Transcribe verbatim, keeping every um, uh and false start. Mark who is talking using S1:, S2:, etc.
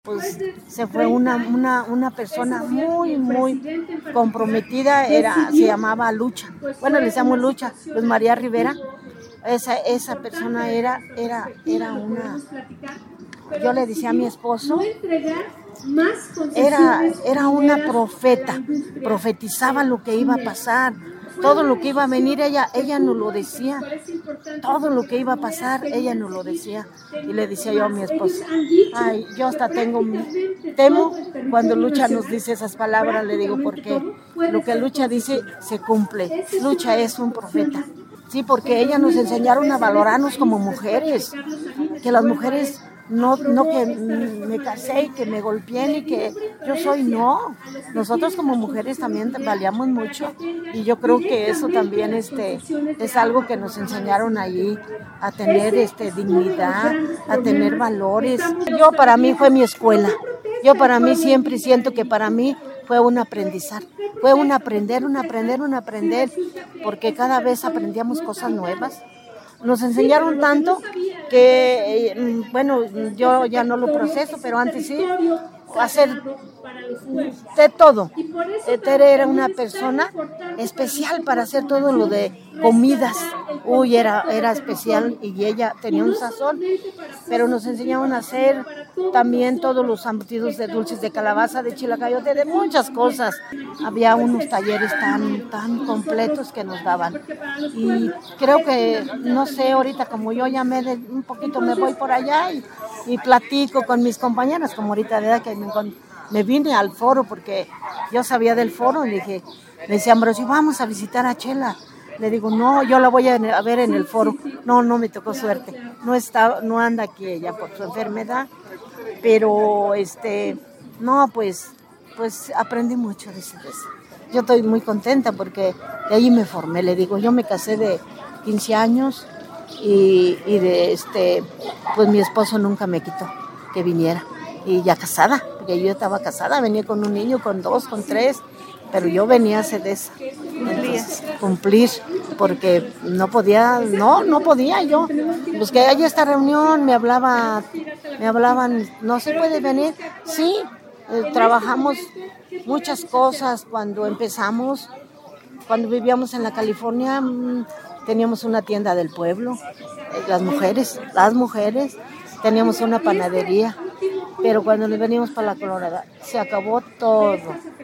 S1: Pues se fue una, una, una persona muy, muy comprometida, era, se llamaba Lucha, bueno, le llamamos Lucha, Luz María Rivera. Esa, esa persona era, era, era una, yo le decía a mi esposo, era, era una profeta, profetizaba lo que iba a pasar, todo lo que iba a venir, ella, ella nos lo decía, todo lo que iba a pasar, ella nos lo decía. Y le decía yo a mi esposa, ay, yo hasta tengo, temo cuando Lucha nos dice esas palabras, le digo, porque lo que Lucha dice se cumple. Lucha es un profeta, sí, porque ella nos enseñaron a valorarnos como mujeres, que las mujeres no, no que me casé y que me golpeé y que yo soy, no, nosotros como mujeres también valíamos mucho y yo creo que eso también este, es algo que nos enseñaron allí, a tener este, dignidad, a tener valores. Yo para mí fue mi escuela, yo para mí siempre siento que para mí fue un aprendizaje, fue un aprender, un aprender, un aprender, porque cada vez aprendíamos cosas nuevas. Nos enseñaron tanto que, bueno, yo ya no lo proceso, pero antes sí, hacer de todo. Tere era una persona especial para hacer todo lo de comidas. Uy, era, era especial y ella tenía un sazón, pero nos enseñaron a hacer también todos los embutidos de dulces de calabaza, de chilacayote, de muchas cosas. Había unos talleres tan, tan completos que nos daban. Y creo que, no sé, ahorita como yo ya me de, un poquito me voy por allá y, y platico con mis compañeras, como ahorita de edad que me, me vine al foro porque yo sabía del foro y dije, le decía Ambrosio, vamos a visitar a Chela. Le digo, no, yo la voy a ver en el foro. No, no me tocó suerte. No está, no anda aquí ella por su enfermedad. Pero, este, no, pues, pues aprendí mucho de eso. Yo estoy muy contenta porque de ahí me formé. Le digo, yo me casé de quince años y, y de este, pues mi esposo nunca me quitó que viniera. Y ya casada, porque yo estaba casada, venía con un niño, con dos, con tres. Pero yo venía a hacer eso, entonces, cumplir, porque no podía, no, no podía yo. Pues que haya esta reunión, me hablaba, me hablaban, no se puede venir. Sí, eh, trabajamos muchas cosas cuando empezamos, cuando vivíamos en la California, mmm, teníamos una tienda del pueblo, eh, las mujeres, las mujeres, teníamos una panadería, pero cuando nos venimos para la Colorada, se acabó todo.